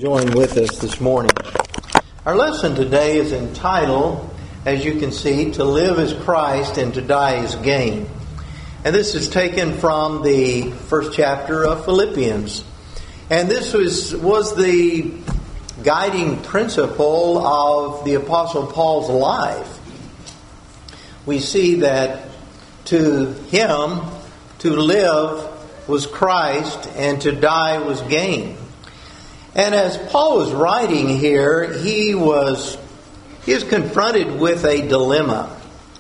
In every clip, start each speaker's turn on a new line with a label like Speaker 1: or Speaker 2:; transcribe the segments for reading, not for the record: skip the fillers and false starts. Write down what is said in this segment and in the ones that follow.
Speaker 1: Join with us this morning. Our lesson today is entitled, as you can see, To Live as Christ and to Die as Gain. And this is taken from the first chapter of Philippians. And this was the guiding principle of the Apostle Paul's life. We see that to him, to live was Christ and to die was gain. And as Paul was writing here, he was confronted with a dilemma.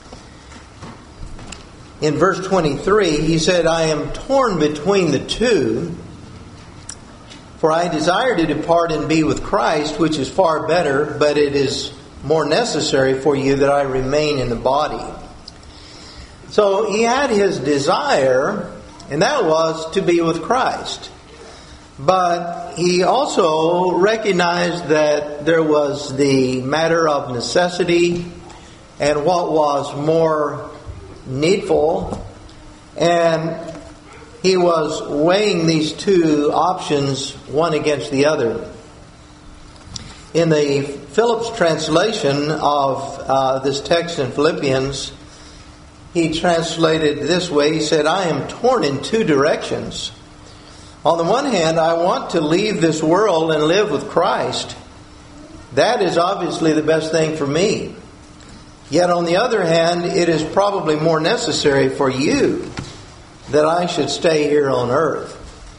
Speaker 1: In verse 23, he said, I am torn between the two, for I desire to depart and be with Christ, which is far better, but it is more necessary for you that I remain in the body. So he had his desire, and that was to be with Christ. But he also recognized that there was the matter of necessity and what was more needful. And he was weighing these two options, one against the other. In the Phillips translation of this text in Philippians, he translated this way. He said, I am torn in two directions. On the one hand, I want to leave this world and live with Christ. That is obviously the best thing for me. Yet on the other hand, it is probably more necessary for you that I should stay here on earth.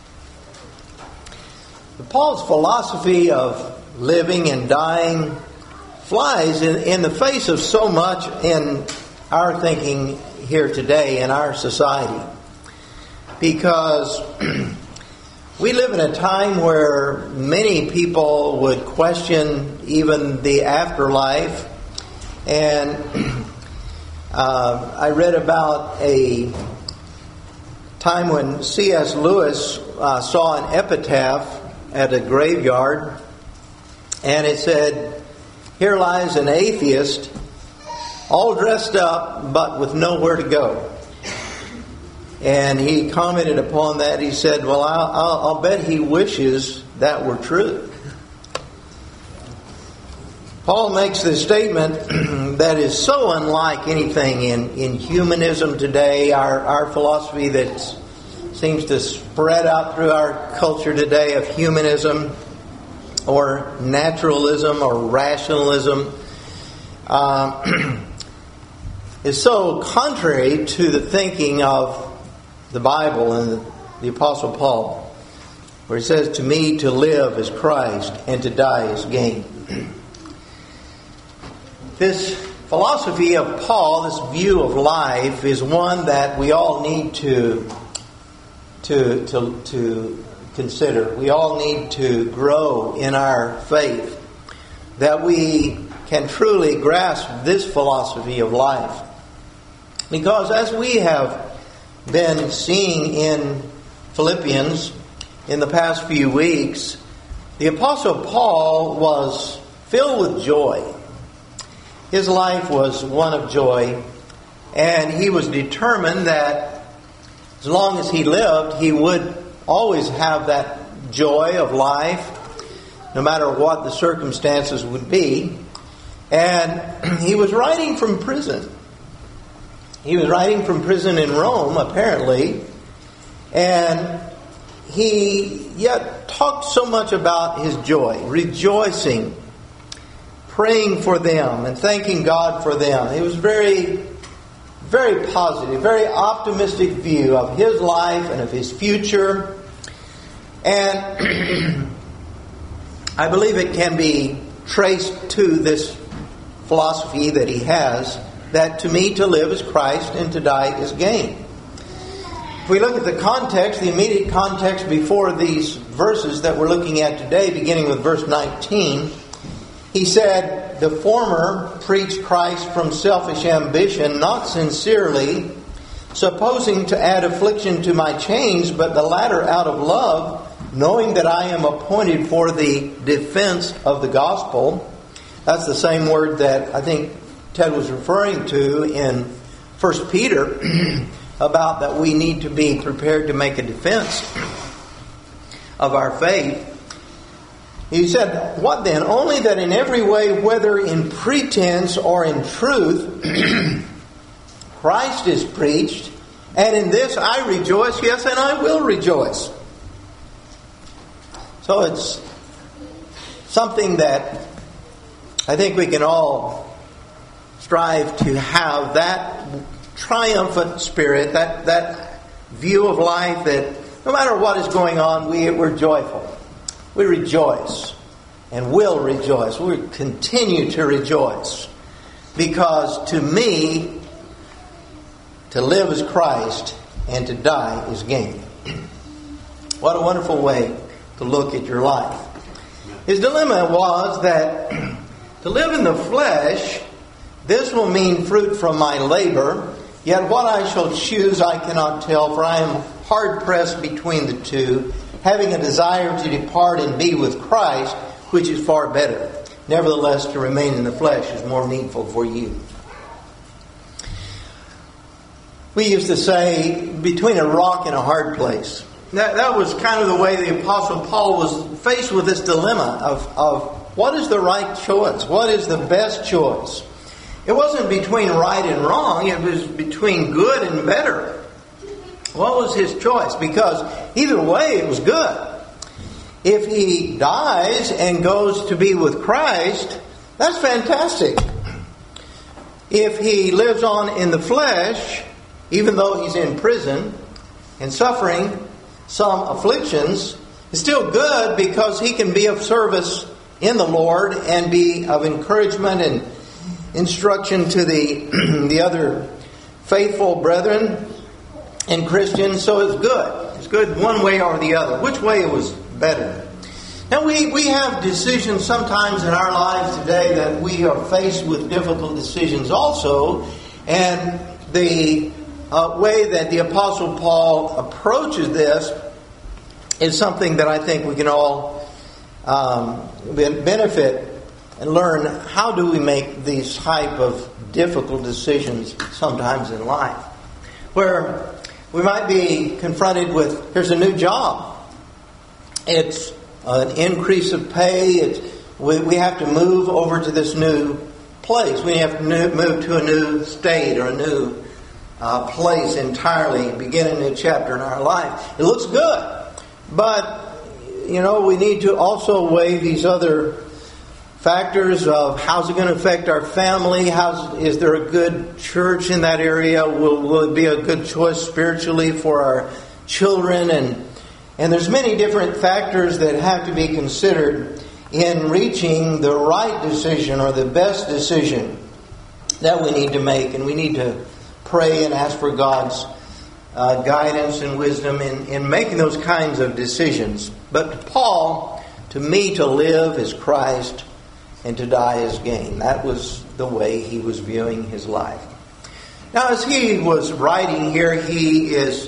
Speaker 1: Paul's philosophy of living and dying flies in the face of so much in our thinking here today in our society. Because we live in a time where many people would question even the afterlife. And I read about a time when C.S. Lewis saw an epitaph at a graveyard. And it said, here lies an atheist, all dressed up, but with nowhere to go. And he commented upon that. He said, well, I'll bet he wishes that were true. Paul makes this statement that is so unlike anything in humanism today, our philosophy that seems to spread out through our culture today of humanism or naturalism or rationalism. Is so contrary to the thinking of the Bible and the Apostle Paul, where he says, to me to live is Christ and to die is gain. This philosophy of Paul, this view of life, is one that we all need to consider. We all need to grow in our faith, that we can truly grasp this philosophy of life. Because as we have been seeing in Philippians in the past few weeks, the Apostle Paul was filled with joy. His life was one of joy, and he was determined that as long as he lived, he would always have that joy of life, no matter what the circumstances would be. And he was writing from prison. He was writing from prison in Rome, apparently, and he yet talked so much about his joy, rejoicing, praying for them, and thanking God for them. It was very, very positive, very optimistic view of his life and of his future. And I believe it can be traced to this philosophy that he has, that to me to live is Christ and to die is gain. If we look at the context, the immediate context before these verses that we're looking at today, beginning with verse 19, he said, the former preached Christ from selfish ambition, not sincerely, supposing to add affliction to my chains, but the latter out of love, knowing that I am appointed for the defense of the gospel. That's the same word that I think Ted was referring to in 1 Peter about that we need to be prepared to make a defense of our faith. He said, what then? Only that in every way, whether in pretense or in truth, Christ is preached, and in this I rejoice, yes, and I will rejoice. So it's something that I think we can all strive to have, that triumphant spirit, that view of life that no matter what is going on, we're joyful. We rejoice and will rejoice. We continue to rejoice. Because to me, to live is Christ and to die is gain. What a wonderful way to look at your life. His dilemma was that to live in the flesh, this will mean fruit from my labor, yet what I shall choose I cannot tell, for I am hard-pressed between the two, having a desire to depart and be with Christ, which is far better. Nevertheless, to remain in the flesh is more needful for you. We used to say, between a rock and a hard place. That was kind of the way the Apostle Paul was faced with this dilemma of what is the right choice? What is the best choice? It wasn't between right and wrong. It was between good and better. What was his choice? Because either way, it was good. If he dies and goes to be with Christ, that's fantastic. If he lives on in the flesh, even though he's in prison and suffering some afflictions, it's still good because he can be of service in the Lord and be of encouragement and instruction to the other faithful brethren and Christians. So it's good. It's good one way or the other. Which way was better? Now we have decisions sometimes in our lives today that we are faced with difficult decisions also. And the way that the Apostle Paul approaches this is something that I think we can all benefit and learn. How do we make these type of difficult decisions sometimes in life? Where we might be confronted with, here's a new job. It's an increase of pay. We have to move over to this new place. We have to move to a new state or a new place entirely, begin a new chapter in our life. It looks good. But, we need to also weigh these other factors of how's it going to affect our family? Is there a good church in that area? Will it be a good choice spiritually for our children? And there's many different factors that have to be considered in reaching the right decision or the best decision that we need to make. And we need to pray and ask for God's guidance and wisdom in making those kinds of decisions. But to Paul, to me, to live is Christ and to die is gain. That was the way he was viewing his life. Now, as he was writing here, he is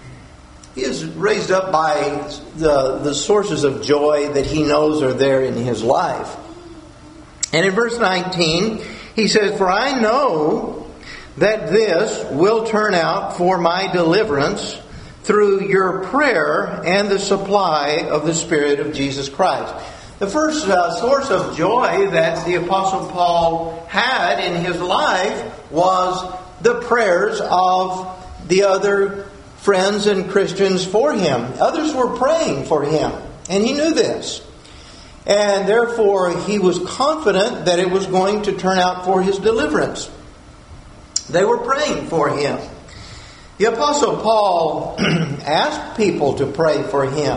Speaker 1: raised up by the sources of joy that he knows are there in his life. And in verse 19, he says, "For I know that this will turn out for my deliverance through your prayer and the supply of the Spirit of Jesus Christ." The first source of joy that the Apostle Paul had in his life was the prayers of the other friends and Christians for him. Others were praying for him, and he knew this. And therefore, he was confident that it was going to turn out for his deliverance. They were praying for him. The Apostle Paul asked people to pray for him.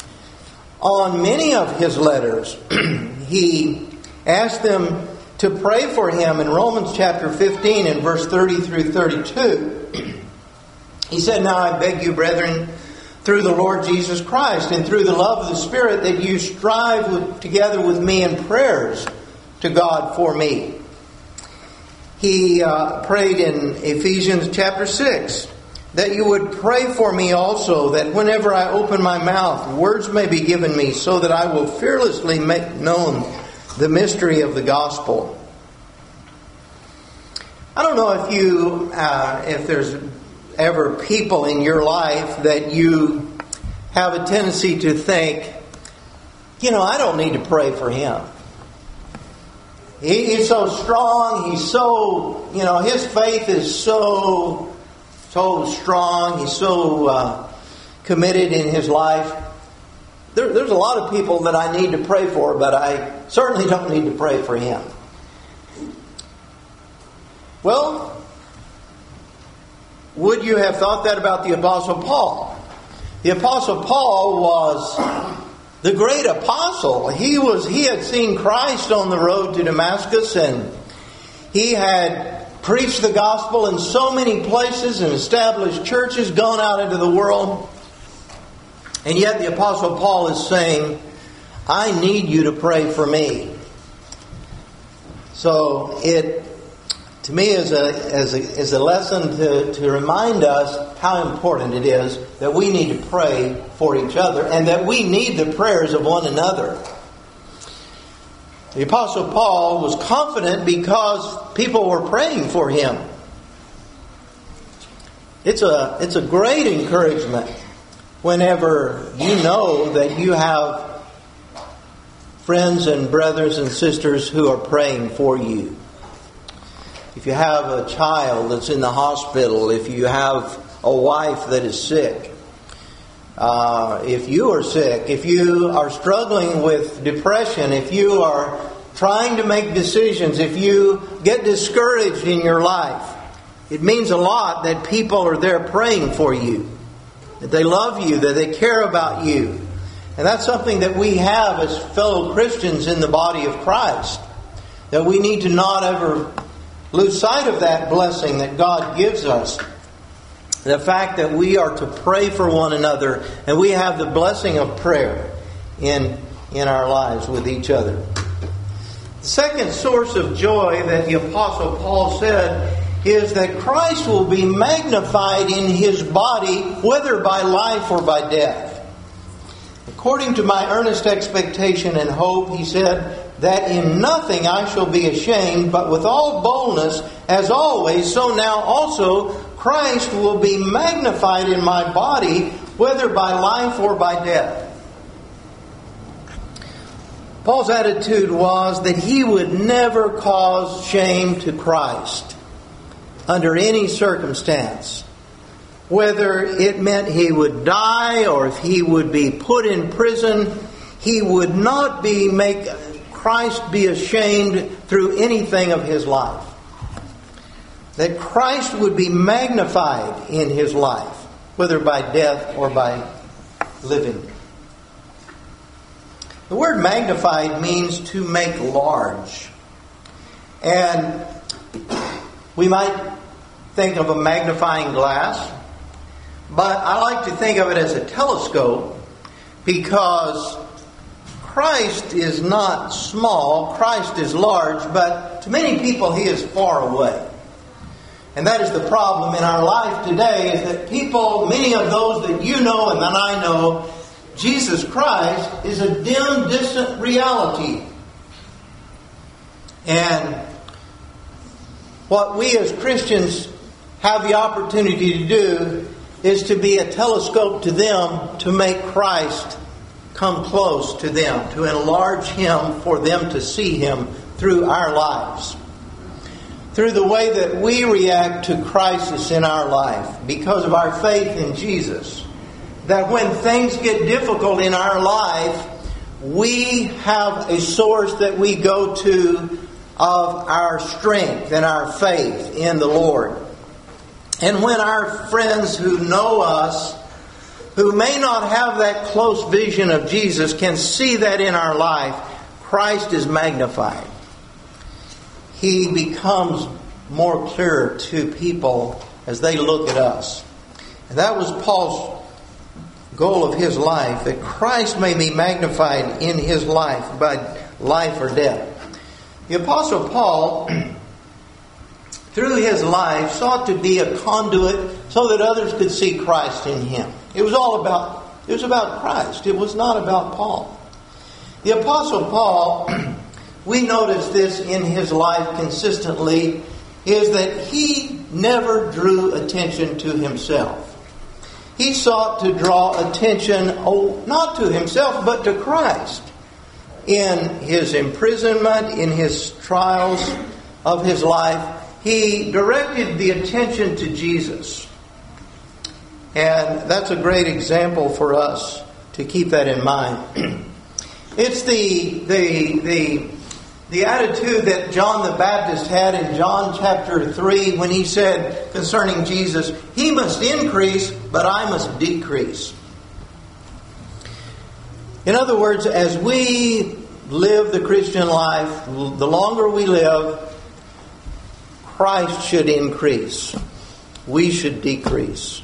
Speaker 1: On many of his letters, he asked them to pray for him. In Romans chapter 15 and verse 30 through 32, he said, "Now I beg you, brethren, through the Lord Jesus Christ and through the love of the Spirit, that you strive together with me in prayers to God for me." He prayed in Ephesians chapter 6 that you would pray for me also, that whenever I open my mouth, words may be given me, so that I will fearlessly make known the mystery of the gospel. I don't know if there's ever people in your life that you have a tendency to think, I don't need to pray for him. He's so strong. He's so, his faith is so strong. He's so committed in his life. There's a lot of people that I need to pray for, but I certainly don't need to pray for him. Well, would you have thought that about the Apostle Paul? The Apostle Paul was the great apostle. He had seen Christ on the road to Damascus, and he had preached the gospel in so many places and established churches, gone out into the world. And yet the Apostle Paul is saying, I need you to pray for me. So it, to me, is a lesson to remind us how important it is that we need to pray for each other and that we need the prayers of one another. The Apostle Paul was confident because people were praying for him. It's a great encouragement whenever you know that you have friends and brothers and sisters who are praying for you. If you have a child that's in the hospital, if you have a wife that is sick, if you are sick, if you are struggling with depression, if you are trying to make decisions, if you get discouraged in your life, it means a lot that people are there praying for you, that they love you, that they care about you. And that's something that we have as fellow Christians in the body of Christ, that we need to not ever lose sight of that blessing that God gives us. The fact that we are to pray for one another, and we have the blessing of prayer in our lives with each other. The second source of joy that the Apostle Paul said is that Christ will be magnified in his body, whether by life or by death. According to my earnest expectation and hope, he said, that in nothing I shall be ashamed, but with all boldness, as always, so now also Christ will be magnified in my body, whether by life or by death. Paul's attitude was that he would never cause shame to Christ under any circumstance. Whether it meant he would die or if he would be put in prison, he would not make Christ be ashamed through anything of his life. That Christ would be magnified in his life, whether by death or by living. The word magnified means to make large. And we might think of a magnifying glass, but I like to think of it as a telescope, because Christ is not small, Christ is large, but to many people he is far away. And that is the problem in our life today, is that people, many of those that you know and that I know, Jesus Christ is a dim, distant reality. And what we as Christians have the opportunity to do is to be a telescope to them, to make Christ come close to them, to enlarge him for them to see him through our lives. Through the way that we react to crisis in our life because of our faith in Jesus. That when things get difficult in our life, we have a source that we go to of our strength and our faith in the Lord. And when our friends who know us, who may not have that close vision of Jesus, can see that in our life, Christ is magnified. He becomes more clear to people as they look at us. And that was Paul's goal of his life, that Christ may be magnified in his life by life or death. The Apostle Paul, through his life, sought to be a conduit so that others could see Christ in him. It was about Christ. It was not about Paul. The Apostle Paul, we notice this in his life consistently, is that he never drew attention to himself. He sought to draw attention, not to himself, but to Christ. in his imprisonment, in his trials of his life, he directed the attention to Jesus. And that's a great example for us to keep that in mind. It's the attitude that John the Baptist had in John chapter 3 when he said concerning Jesus, "He must increase, but I must decrease." In other words, as we live the Christian life, the longer we live, Christ should increase. We should decrease.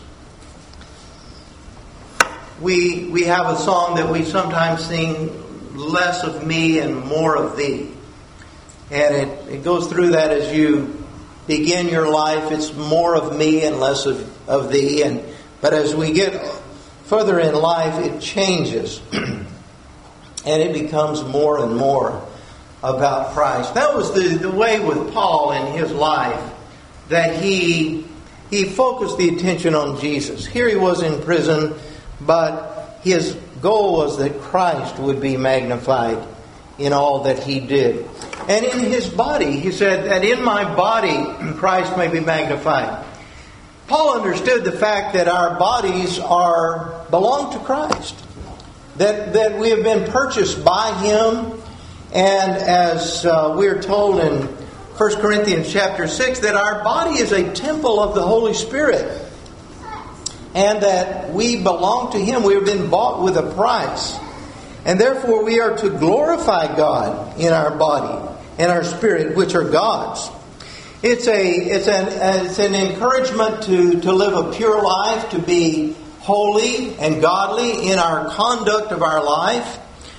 Speaker 1: We have a song that we sometimes sing, "Less of me and more of thee." And it goes through that as you begin your life. It's more of me and less of thee. But as we get further in life, it changes. And it becomes more and more about Christ. That was the way with Paul in his life, that he focused the attention on Jesus. Here he was in prison, but his goal was that Christ would be magnified in all that he did. And in his body, he said that in my body Christ may be magnified. Paul understood the fact that our bodies belong to Christ. That we have been purchased by him. And as we're told in 1 Corinthians chapter 6, that our body is a temple of the Holy Spirit. And that we belong to him. We have been bought with a price. And therefore we are to glorify God in our body and our spirit, which are God's. It's an encouragement to live a pure life, to be holy and godly in our conduct of our life.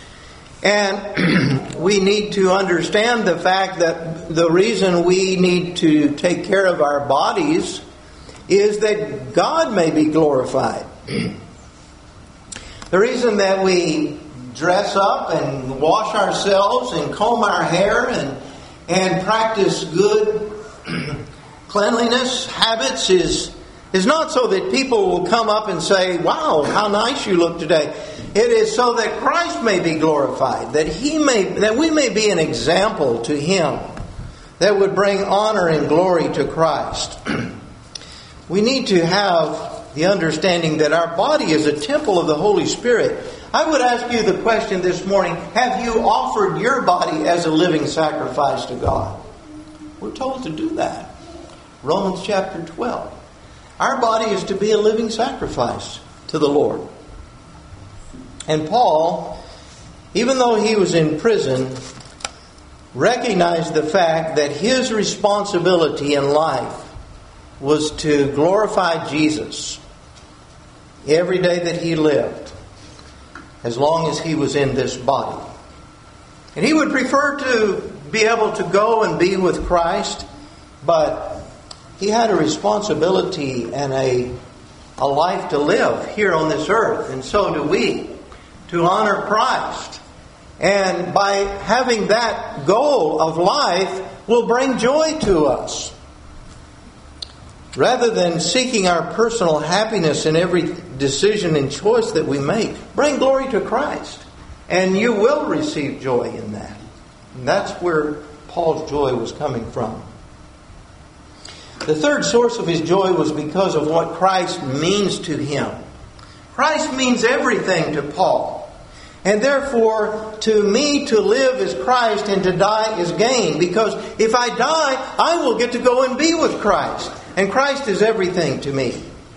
Speaker 1: And we need to understand the fact that the reason we need to take care of our bodies is that God may be glorified. The reason that we dress up and wash ourselves and comb our hair and practice good cleanliness habits is not so that people will come up and say, "Wow, how nice you look today." It is so that Christ may be glorified, that we may be an example to him that would bring honor and glory to Christ. We need to have the understanding that our body is a temple of the Holy Spirit. I would ask you the question this morning, have you offered your body as a living sacrifice to God? We're told to do that. Romans chapter 12. Our body is to be a living sacrifice to the Lord. And Paul, even though he was in prison, recognized the fact that his responsibility in life was to glorify Jesus every day that he lived, as long as he was in this body. And he would prefer to be able to go and be with Christ, but he had a responsibility and a life to live here on this earth, and so do we, to honor Christ. And by having that goal of life will bring joy to us. Rather than seeking our personal happiness in every decision and choice that we make, bring glory to Christ. And you will receive joy in that. And that's where Paul's joy was coming from. The third source of his joy was because of what Christ means to him. Christ means everything to Paul. And therefore, to me, to live is Christ and to die is gain. Because if I die, I will get to go and be with Christ. And Christ is everything to me.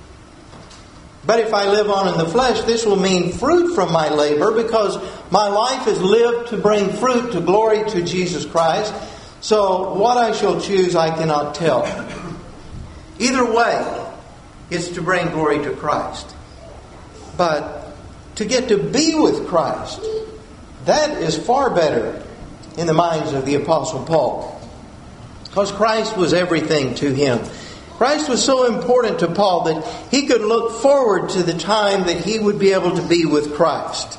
Speaker 1: But if I live on in the flesh, this will mean fruit from my labor, because my life is lived to bring fruit to glory to Jesus Christ. So what I shall choose, I cannot tell. Either way, it's to bring glory to Christ. But to get to be with Christ, that is far better in the minds of the Apostle Paul. Because Christ was everything to him. Christ was so important to Paul that he could look forward to the time that he would be able to be with Christ.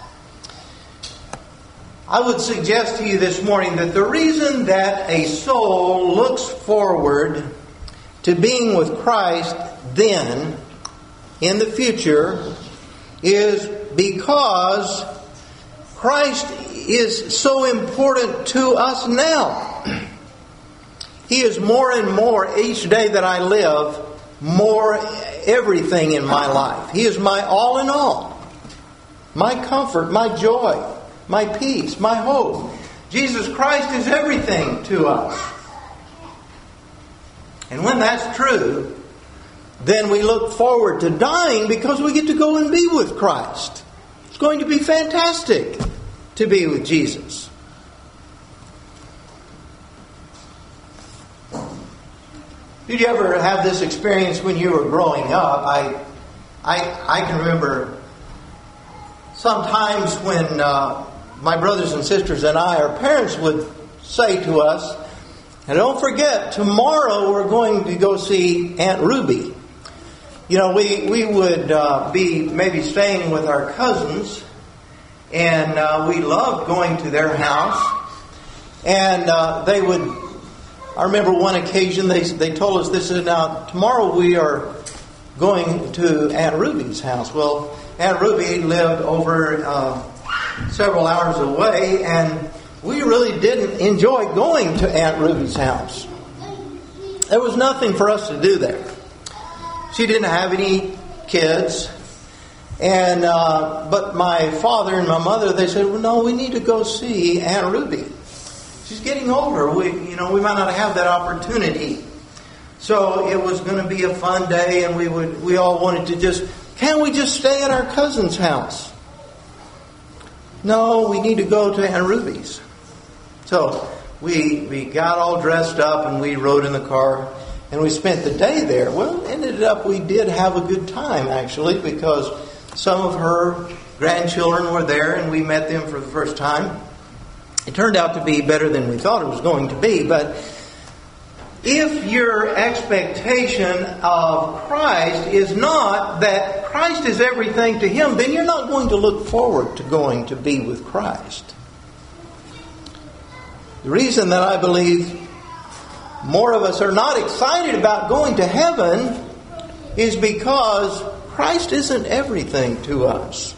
Speaker 1: I would suggest to you this morning that the reason that a soul looks forward to being with Christ then, in the future, is because Christ is so important to us now. He is more and more each day that I live, more everything in my life. He is my all in all. My comfort, my joy, my peace, my hope. Jesus Christ is everything to us. And when that's true, then we look forward to dying because we get to go and be with Christ. It's going to be fantastic to be with Jesus. Did you ever have this experience when you were growing up? I can remember sometimes when my brothers and sisters and our parents would say to us, and don't forget, tomorrow we're going to go see Aunt Ruby. You know, we would be maybe staying with our cousins, and we loved going to their house. And they would, I remember one occasion they told us this is now, tomorrow we are going to Aunt Ruby's house. Well, Aunt Ruby lived over several hours away, and we really didn't enjoy going to Aunt Ruby's house. There was nothing for us to do there. She didn't have any kids. And but my father and my mother, they said, well, no, we need to go see Aunt Ruby. She's getting older. We might not have that opportunity. So it was going to be a fun day, and we all wanted to can't we just stay at our cousin's house? No, we need to go to Aunt Ruby's. So we got all dressed up, and we rode in the car, and we spent the day there. Well, ended up we did have a good time, actually, because some of her grandchildren were there, and we met them for the first time. It turned out to be better than we thought it was going to be. But if your expectation of Christ is not that Christ is everything to Him, then you're not going to look forward to going to be with Christ. The reason that I believe more of us are not excited about going to heaven is because Christ isn't everything to us.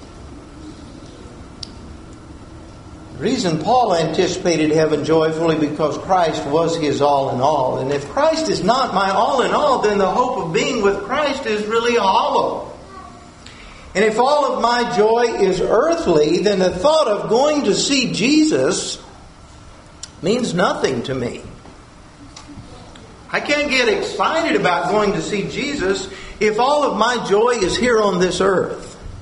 Speaker 1: The reason Paul anticipated heaven joyfully because Christ was his all in all. And if Christ is not my all in all, then the hope of being with Christ is really hollow. And if all of my joy is earthly, then the thought of going to see Jesus means nothing to me. I can't get excited about going to see Jesus if all of my joy is here on this earth.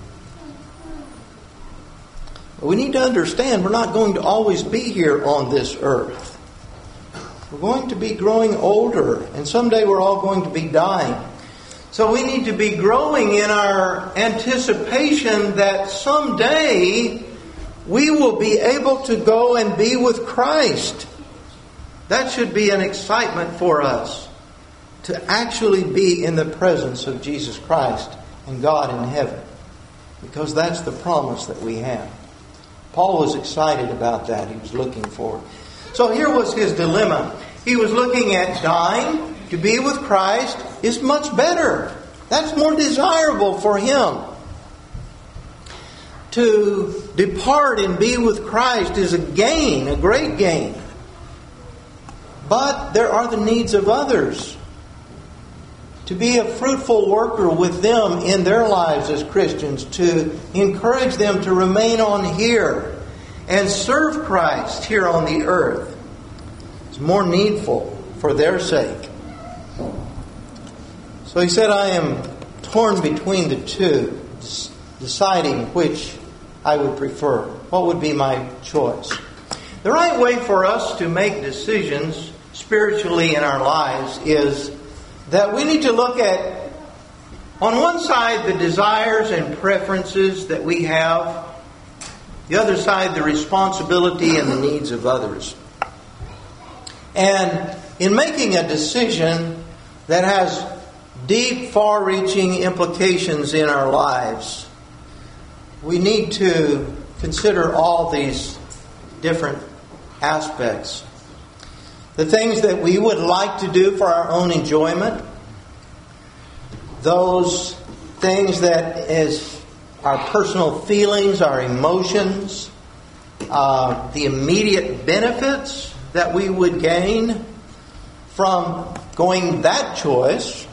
Speaker 1: We need to understand we're not going to always be here on this earth. We're going to be growing older, and someday we're all going to be dying. So we need to be growing in our anticipation that someday we will be able to go and be with Christ. That should be an excitement for us, to actually be in the presence of Jesus Christ and God in heaven, because that's the promise that we have. Paul was excited about that. He was looking forward. So here was his dilemma. He was looking at dying. To be with Christ is much better. That's more desirable for him. To depart and be with Christ is a gain, a great gain. But there are the needs of others. To be a fruitful worker with them in their lives as Christians, to encourage them to remain on here and serve Christ here on the earth is more needful for their sake. So he said, I am torn between the two, deciding which I would prefer. What would be my choice? The right way for us to make decisions spiritually in our lives is that we need to look at, on one side, the desires and preferences that we have. The other side, the responsibility and the needs of others. And in making a decision that has deep, far-reaching implications in our lives, we need to consider all these different aspects. The things that we would like to do for our own enjoyment. Those things that is our personal feelings, our emotions. the immediate benefits that we would gain from going that choice.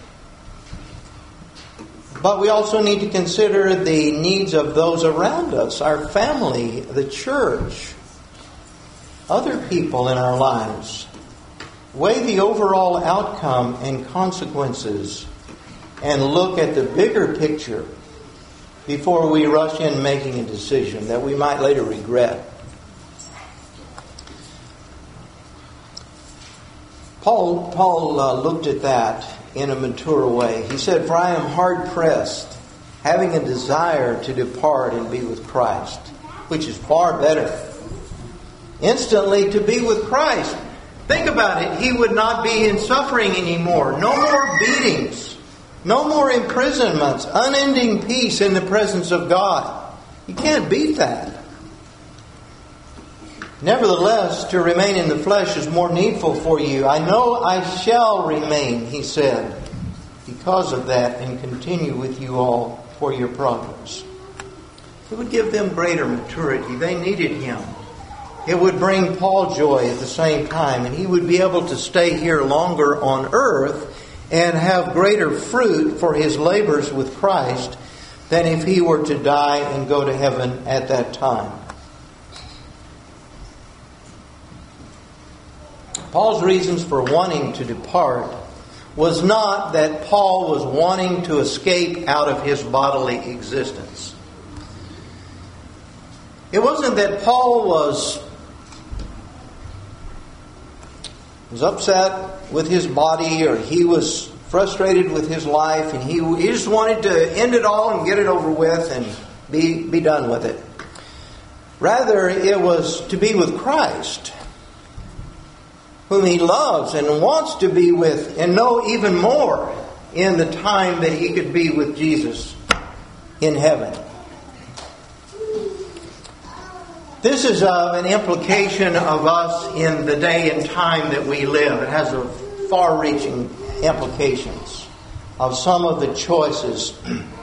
Speaker 1: But we also need to consider the needs of those around us, our family, the church, other people in our lives. Weigh the overall outcome and consequences and look at the bigger picture before we rush in making a decision that we might later regret. Paul looked at that in a mature way. He said, "For I am hard-pressed, having a desire to depart and be with Christ, which is far better." Instantly to be with Christ. Think about it. He would not be in suffering anymore. No more beatings. No more imprisonments. Unending peace in the presence of God. You can't beat that. "Nevertheless, to remain in the flesh is more needful for you. I know I shall remain," he said, "because of that, and continue with you all for your progress." It would give them greater maturity. They needed him. It would bring Paul joy at the same time, and he would be able to stay here longer on earth and have greater fruit for his labors with Christ than if he were to die and go to heaven at that time. Paul's reasons for wanting to depart was not that Paul was wanting to escape out of his bodily existence. It wasn't that Paul was upset with his body, or he was frustrated with his life, and he just wanted to end it all and get it over with and be done with it. Rather, it was to be with Christ, whom he loves and wants to be with and know even more in the time that he could be with Jesus in heaven. This is an implication of us in the day and time that we live. It has a far-reaching implications of some of the choices.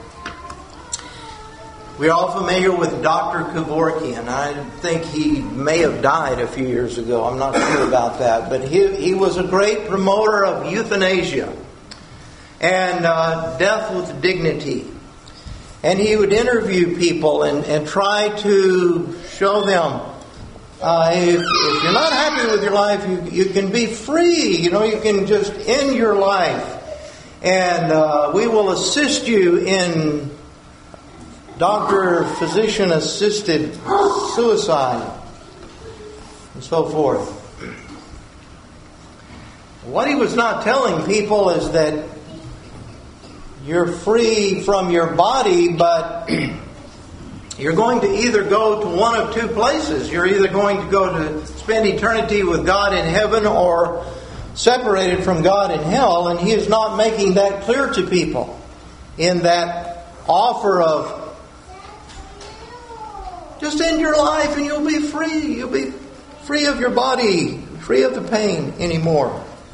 Speaker 1: We are all familiar with Dr. Kevorkian. I think he may have died a few years ago. I'm not sure about that. But he was a great promoter of euthanasia and death with dignity. And he would interview people and try to show them, if you're not happy with your life, you can be free. You can just end your life. And we will assist you in physician-assisted suicide, and so forth. What he was not telling people is that you're free from your body, but you're going to either go to one of two places. You're either going to go to spend eternity with God in heaven or separated from God in hell, and he is not making that clear to people in that offer of just end your life and you'll be free. You'll be free of your body, free of the pain anymore.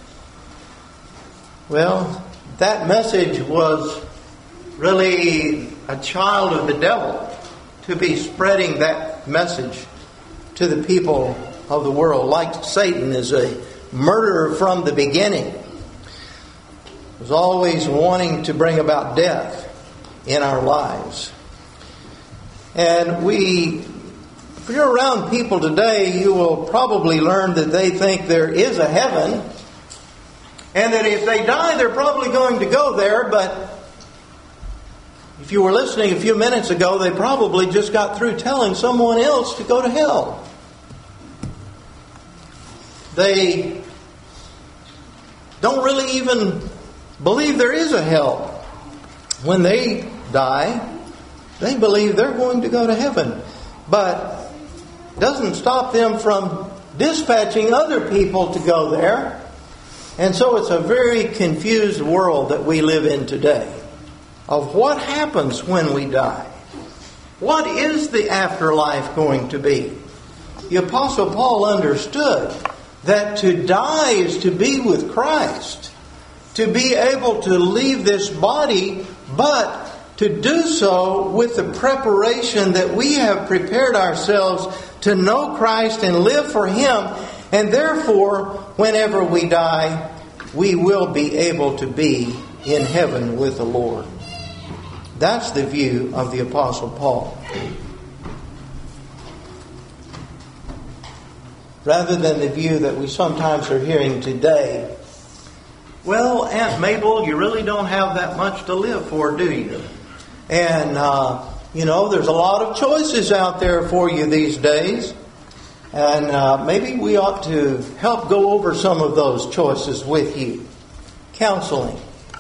Speaker 1: Well, that message was really a child of the devil to be spreading that message to the people of the world. Like Satan is a murderer from the beginning. Was always wanting to bring about death in our lives. And if you're around people today, you will probably learn that they think there is a heaven, and that if they die, they're probably going to go there. But if you were listening a few minutes ago, they probably just got through telling someone else to go to hell. They don't really even believe there is a hell. When they die, they believe they're going to go to heaven. But it doesn't stop them from dispatching other people to go there. And so it's a very confused world that we live in today of what happens when we die. What is the afterlife going to be? The Apostle Paul understood that to die is to be with Christ, to be able to leave this body, but to do so with the preparation that we have prepared ourselves to know Christ and live for Him. And therefore, whenever we die, we will be able to be in heaven with the Lord. That's the view of the Apostle Paul. Rather than the view that we sometimes are hearing today, well, Aunt Mabel, you really don't have that much to live for, do you? And, there's a lot of choices out there for you these days. And maybe we ought to help go over some of those choices with you. Counseling.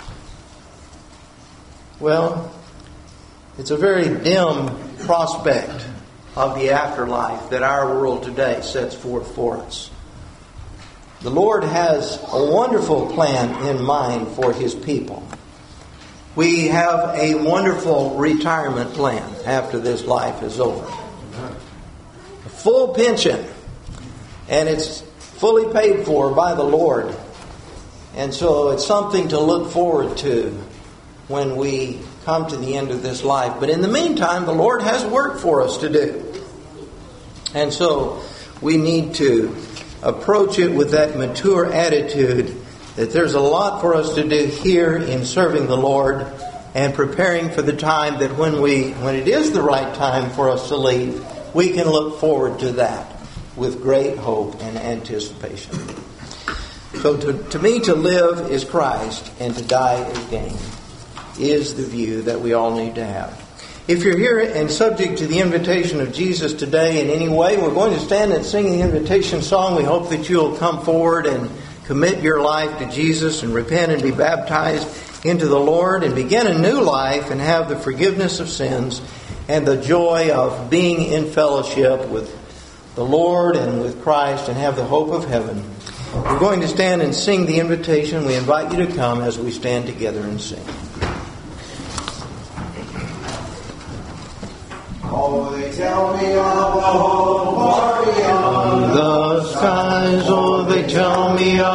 Speaker 1: Well, it's a very dim prospect of the afterlife that our world today sets forth for us. The Lord has a wonderful plan in mind for His people. We have a wonderful retirement plan after this life is over. A full pension. And it's fully paid for by the Lord. And so it's something to look forward to when we come to the end of this life. But in the meantime, the Lord has work for us to do. And so we need to approach it with that mature attitude that there's a lot for us to do here in serving the Lord and preparing for the time that when it is the right time for us to leave, we can look forward to that with great hope and anticipation. So to me, to live is Christ and to die is gain is the view that we all need to have. If you're here and subject to the invitation of Jesus today in any way, we're going to stand and sing the invitation song. We hope that you'll come forward and commit your life to Jesus and repent and be baptized into the Lord and begin a new life and have the forgiveness of sins and the joy of being in fellowship with the Lord and with Christ and have the hope of heaven. We're going to stand and sing the invitation. We invite you to come as we stand together and sing.
Speaker 2: Oh, they tell me of a whole party on
Speaker 1: the skies. Oh, they tell me of